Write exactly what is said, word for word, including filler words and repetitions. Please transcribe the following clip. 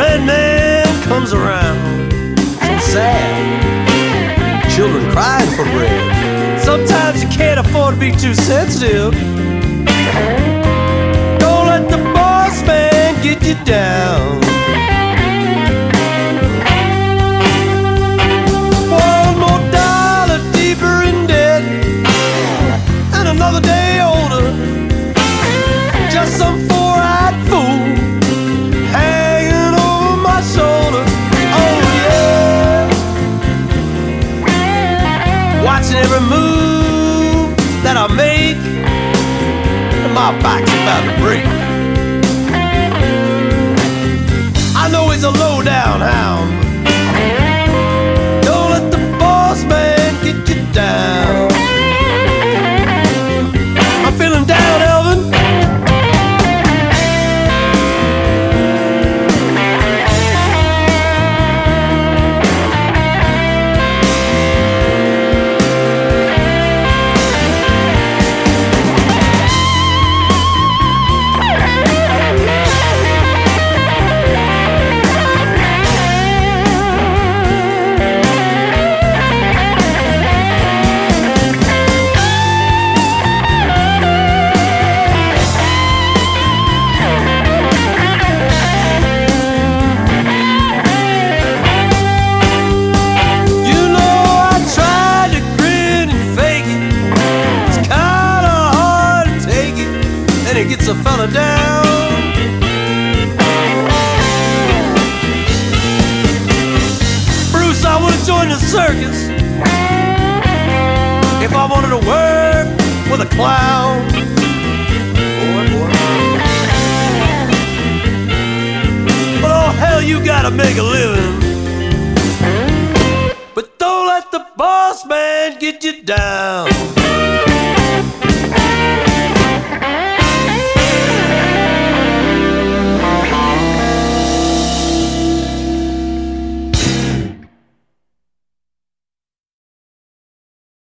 red man comes around, so sad, children crying for bread. Sometimes you can't afford to be too sensitive. Don't let the boss man get you down. One more dollar deeper in debt, and another day older. Just some four-eyed fool hanging over my shoulder. Oh yeah, watching every move that I make, and my back's about to break. I know he's a low-down hound. Don't let the boss man get you down. I'm feeling down, Elvin. Gets a fella down. Bruce, I would have joined the circus if I wanted to work with a clown. Boy, boy. But oh hell, you gotta make a living